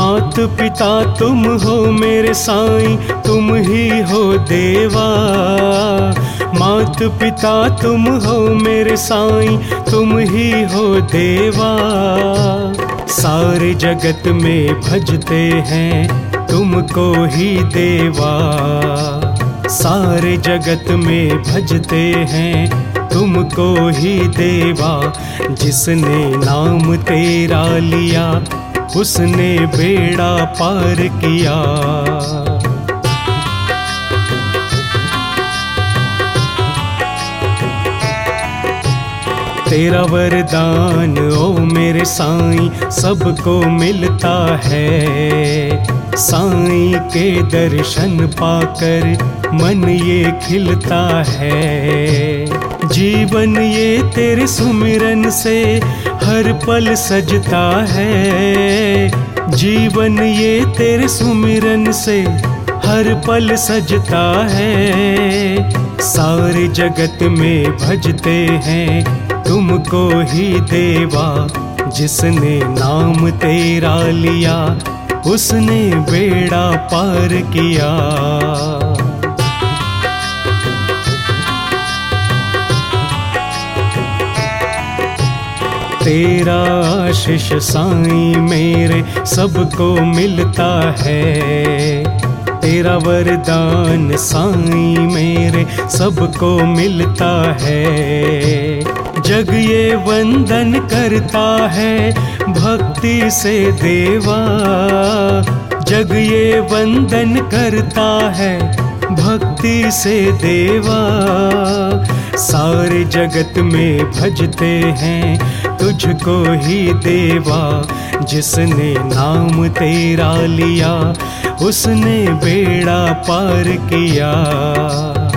मात पिता तुम हो मेरे साईं, तुम ही हो देवा। मात पिता तुम हो मेरे साईं, तुम ही हो देवा। सारे जगत में भजते हैं तुमको ही देवा। सारे जगत में भजते हैं तुमको ही देवा। जिसने नाम तेरा लिया उसने बेड़ा पार किया। तेरा वरदान ओ मेरे साईं सबको मिलता है। साईं के दर्शन पाकर मन ये खिलता है। जीवन ये तेरे सुमिरन से हर पल सजता है। जीवन ये तेरे सुमिरन से हर पल सजता है। सारे जगत में भजते हैं तुमको ही देवा। जिसने नाम तेरा लिया उसने बेड़ा पार किया। तेरा आशीष साईं मेरे सबको मिलता है। तेरा वरदान साईं मेरे सबको मिलता है। जग ये वंदन करता है भक्ति से देवा। जग ये वंदन करता है भक्ति से देवा। सारे जगत में भजते हैं तुझको ही देवा। जिसने नाम तेरा लिया उसने बेड़ा पार किया।